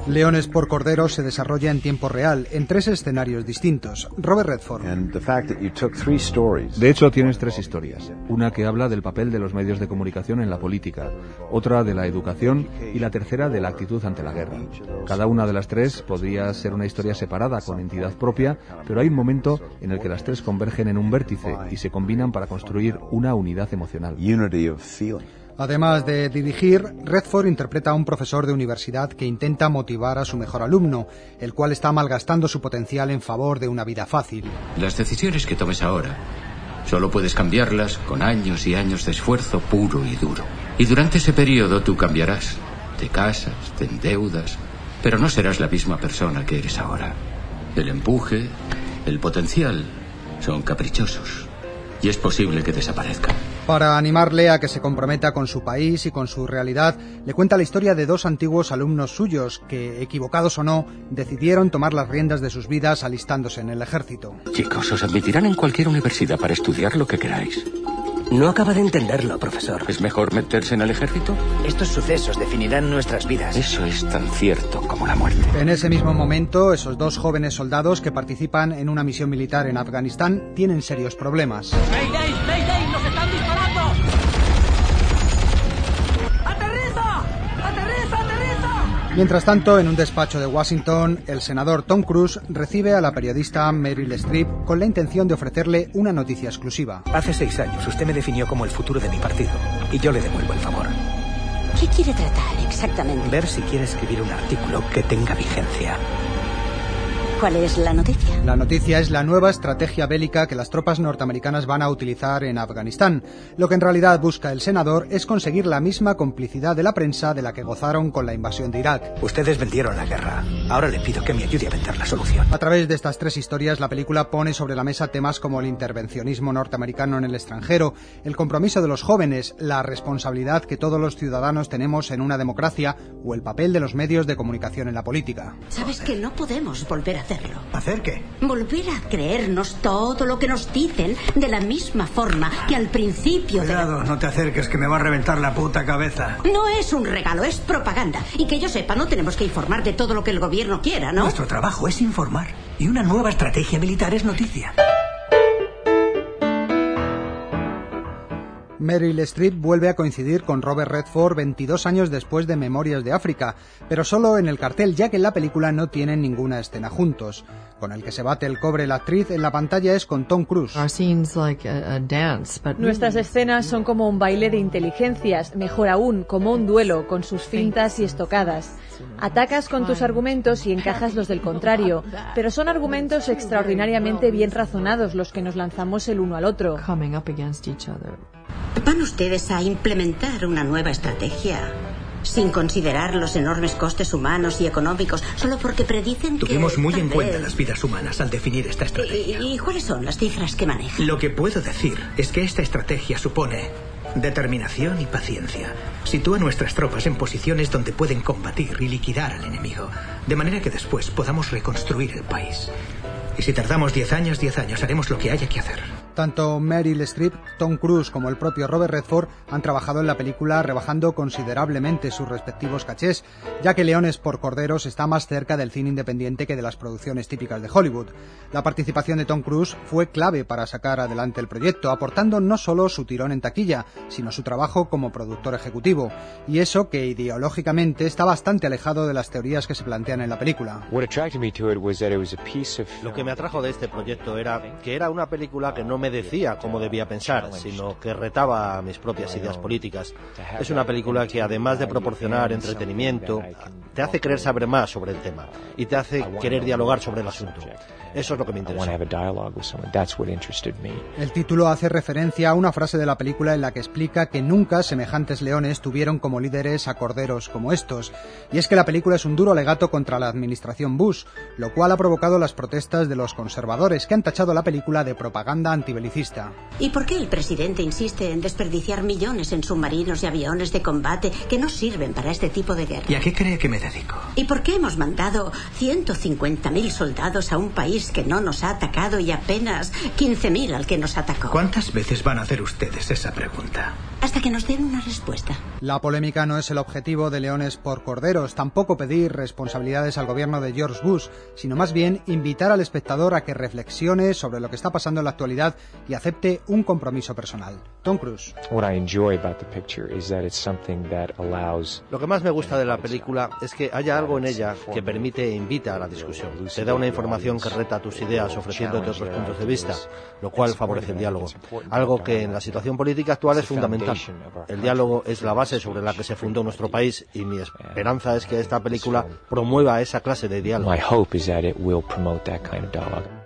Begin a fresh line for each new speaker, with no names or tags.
Leones por Corderos se desarrolla en tiempo real, en 3 escenarios distintos. Robert Redford.
De hecho, tienes 3 historias. Una que habla del papel de los medios de comunicación en la política, otra de la educación y la tercera de la actitud ante la guerra. Cada una de las 3 podría ser una historia separada, con entidad propia, pero hay un momento en el que las 3 convergen en un vértice y se combinan para construir una unidad emocional.
Además de dirigir, Redford interpreta a un profesor de universidad que intenta motivar a su mejor alumno, el cual está malgastando su potencial en favor de una vida fácil.
Las decisiones que tomes ahora, solo puedes cambiarlas con años y años de esfuerzo puro y duro. Y durante ese periodo tú cambiarás. Te casas, te endeudas, pero no serás la misma persona que eres ahora. El empuje, el potencial, son caprichosos. Y es posible que desaparezcan.
Para animarle a que se comprometa con su país y con su realidad, le cuenta la historia de 2 antiguos alumnos suyos que, equivocados o no, decidieron tomar las riendas de sus vidas alistándose en el ejército.
Chicos, os admitirán en cualquier universidad para estudiar lo que queráis.
No acaba de entenderlo, profesor.
¿Es mejor meterse en el ejército?
Estos sucesos definirán nuestras vidas.
Eso es tan cierto como la muerte.
En ese mismo momento, esos 2 jóvenes soldados que participan en una misión militar en Afganistán tienen serios problemas.
¡Mayday! ¡Mayday! ¡Nos están disparando! ¡Aterriza! ¡Aterriza! ¡Aterriza!
Mientras tanto, en un despacho de Washington, el senador Tom Cruise recibe a la periodista Meryl Streep con la intención de ofrecerle una noticia exclusiva.
Hace 6 años usted me definió como el futuro de mi partido y yo le devuelvo el favor.
¿Qué quiere tratar exactamente?
Ver si quiere escribir un artículo que tenga vigencia.
¿Cuál es la noticia?
La noticia es la nueva estrategia bélica que las tropas norteamericanas van a utilizar en Afganistán. Lo que en realidad busca el senador es conseguir la misma complicidad de la prensa de la que gozaron con la invasión de Irak.
Ustedes vendieron la guerra. Ahora le pido que me ayude a vender la solución.
A través de estas 3 historias, la película pone sobre la mesa temas como el intervencionismo norteamericano en el extranjero, el compromiso de los jóvenes, la responsabilidad que todos los ciudadanos tenemos en una democracia o el papel de los medios de comunicación en la política.
¿Sabes que no podemos volver a hacerlo?
¿Hacer qué?
Volver a creernos todo lo que nos dicen de la misma forma que al principio.
Cuidado, no te acerques, que me va a reventar la puta cabeza.
No es un regalo, es propaganda. Y que yo sepa, no tenemos que informar de todo lo que el gobierno quiera, ¿no?
Nuestro trabajo es informar. Y una nueva estrategia militar es noticia.
Meryl Streep vuelve a coincidir con Robert Redford 22 años después de Memorias de África, pero solo en el cartel, ya que en la película no tienen ninguna escena juntos. Con el que se bate el cobre la actriz en la pantalla es con Tom Cruise.
Nuestras escenas son como un baile de inteligencias, mejor aún, como un duelo, con sus fintas y estocadas. Atacas con tus argumentos y encajas los del contrario, pero son argumentos extraordinariamente bien razonados los que nos lanzamos el uno al otro.
¿Van ustedes a implementar una nueva estrategia sin considerar los enormes costes humanos y económicos, solo porque predicen que...
Tuvimos muy en cuenta las vidas humanas al definir esta estrategia.
¿Y cuáles son las cifras que manejan?
Lo que puedo decir es que esta estrategia supone determinación y paciencia. Sitúa a nuestras tropas en posiciones donde pueden combatir y liquidar al enemigo, de manera que después podamos reconstruir el país. Y si tardamos 10 años, haremos lo que haya que hacer.
Tanto Meryl Streep, Tom Cruise como el propio Robert Redford han trabajado en la película rebajando considerablemente sus respectivos cachés, ya que Leones por Corderos está más cerca del cine independiente que de las producciones típicas de Hollywood. La participación de Tom Cruise fue clave para sacar adelante el proyecto, aportando no solo su tirón en taquilla, sino su trabajo como productor ejecutivo, y eso que ideológicamente está bastante alejado de las teorías que se plantean en la película.
Lo que me atrajo de este proyecto era que era una película que no me decía cómo debía pensar, sino que retaba mis propias ideas políticas. Es una película que, además de proporcionar entretenimiento, te hace querer saber más sobre el tema y te hace querer dialogar sobre el asunto. Eso es lo que me interesó.
El título hace referencia a una frase de la película en la que explica que nunca semejantes leones tuvieron como líderes a corderos como estos, y es que la película es un duro alegato contra la administración Bush, lo cual ha provocado las protestas de los conservadores, que han tachado la película de propaganda anti antibelicista.
¿Y por qué el presidente insiste en desperdiciar millones en submarinos y aviones de combate que no sirven para este tipo de guerra?
¿Y a qué cree que me dedico?
¿Y por qué hemos mandado 150.000 soldados a un país que no nos ha atacado y apenas 15.000 al que nos atacó?
¿Cuántas veces van a hacer ustedes esa pregunta?
Hasta que nos den una respuesta.
La polémica no es el objetivo de Leones por Corderos, tampoco pedir responsabilidades al gobierno de George Bush, sino más bien invitar al espectador a que reflexione sobre lo que está pasando en la actualidad y acepte un compromiso personal. Tom Cruise.
Lo que más me gusta de la película es que haya algo en ella que permite e invita a la discusión. Te da una información que reta tus ideas ofreciéndote otros puntos de vista, lo cual favorece el diálogo. Algo que en la situación política actual es fundamental. El diálogo es la base sobre la que se fundó nuestro país y mi esperanza es que esta película promueva esa clase de diálogo.